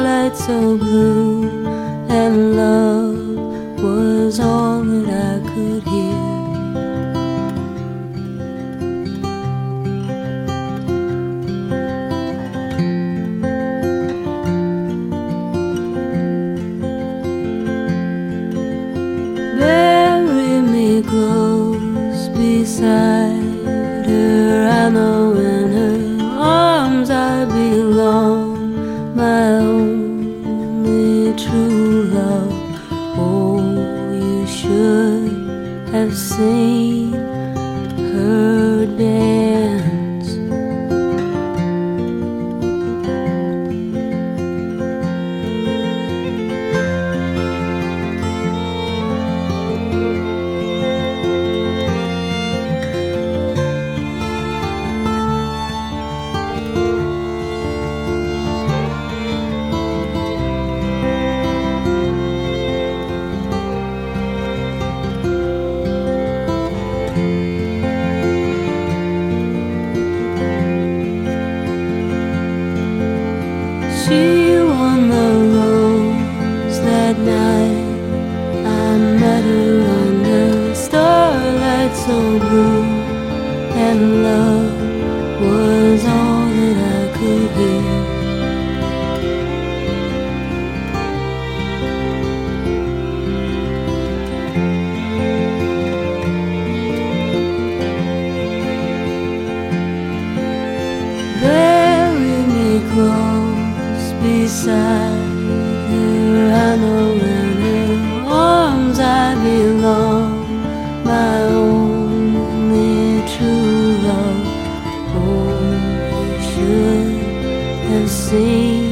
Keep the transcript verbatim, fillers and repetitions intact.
starlight so blue, and love was all that I could hear. Bury me close beside her, I know in her arms I belong, my only true love. Oh, you should have seen her dance. She won the rose that night. I met her under starlight so blue, and love was all that I could hear. Bury me close beside her, I know in her arms I belong, my only true love. Oh, you should have seen